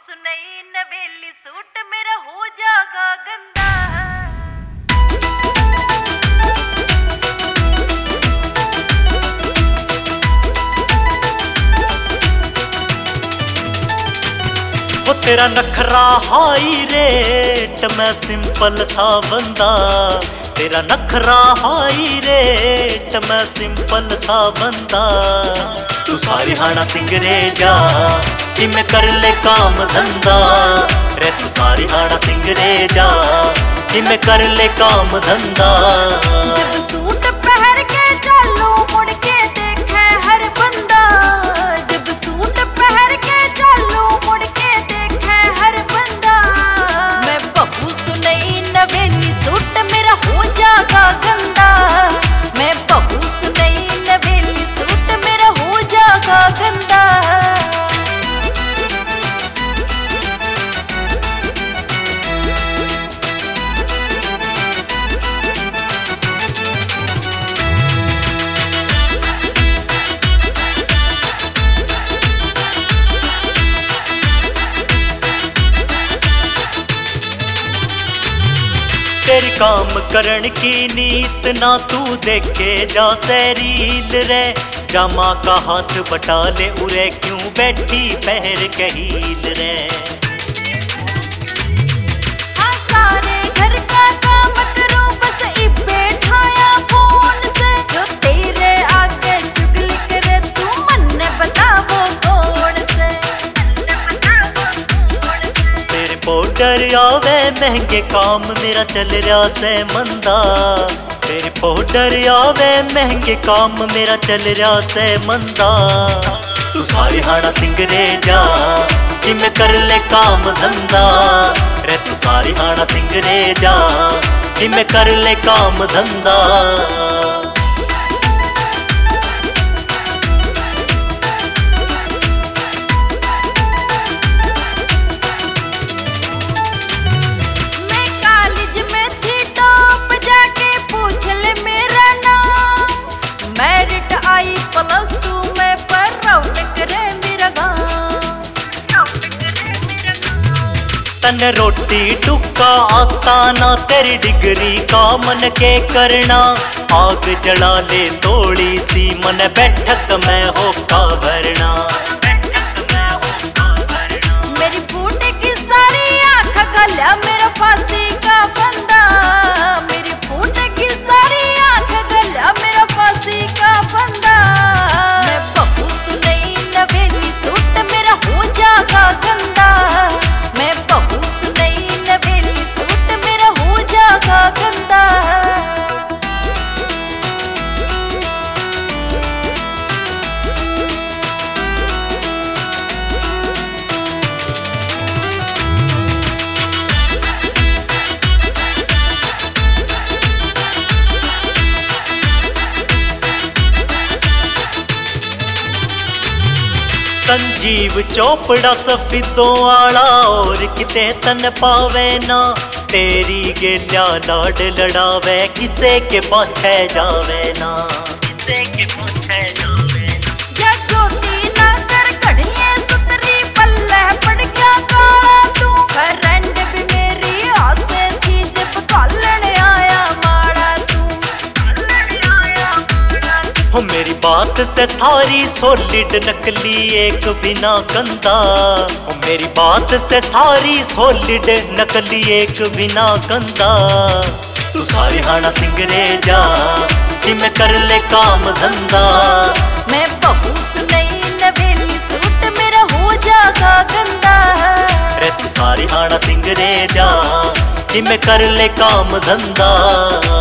सुनई नवेली सूट मेरा हो जागा गंदा। वो तेरा नखरा हाई रेट, मैं सिंपल सा बंदा। तेरा नखरा हाई रेट, मैं सिंपल सा बंदा। तू सारी हाना सिंगरे जा कि मैं कर ले काम धंधा रे। तू सारी हाना सिंगरे जा कि मैं कर ले काम धंधा। जब सूट पहन के चलो मुड़ के देखे हर बंदा। जब सूट पहन के चलो मुड़ के देखे हर बंदा। मैं बहू सुनई नवेली सूट मेरा हो जागा गंदा। मैं बहू सुनई नवेली सूट मेरा हो जागा गंदा। तेरी काम करण की नीत ना तू देखे जा सैरील रे। जामा का हाथ बटा ले उरे, क्यों बैठी पहर कहील रे। हाँ सारे घर का काम करूं बस इब्बे ठाया फोन से। जो तेरे आगे चुगली करे तू मन बतावो कौन से। तेरे पाउडर आवे महंगे काम मेरा चल रहा से मंदा। तेरे पाउडर आवे महंगे काम मेरा चल रहा से मंदा। तू सारी हाना सिंगरे जा कि मैं कर ले काम धंधा रे। तू सारी हाना सिंगरे जा कि मैं कर ले काम धंधा। प्लस टू में पर राउंड करे मेरा गाँव। तन रोटी टुक्का आता ना, तेरी डिग्री का मन के करना। आग जला ले थोड़ी सी मन बैठक में हो का भरना। मेरी फूट की सारी आँख गल्या मेरा फांसी का फंदा। मेरी फूट की सारी आँख गल्या मेरा फांसी का फंदा। मैं बहू सुनई नवेली सूट मेरा हो जागा गंदा। मैं बहू सुनई नवेली सूट मेरा हो जागा गंदा। संजीव चोपड़ा सफीदों आला और किते तन पावे ना। तेरी गेल्या लाड लड़ावे किसे के पाछे जावे ना। किसे के पाछे जावे ना। या ज्योति ना कर कढ़िए सुतरी पल्ले पड़ गया काला तू। फ्रेंड भी मेरी आसे थी जब कॉलन आया माड़ा तू। हो मेरी बात से सारी सॉलिड नकली एक बिना गंदा। हो मेरी बात से सारी सॉलिड नकली एक बिना गंदा। तू सारी हाना सिंगरे जा कि मैं कर ले काम धंधा। मैं बहू सुनई नवेली सूट मेरा हो जागा गंदा। रे तू सारी हाना सिंगरे जा कि मैं कर ले काम धंधा।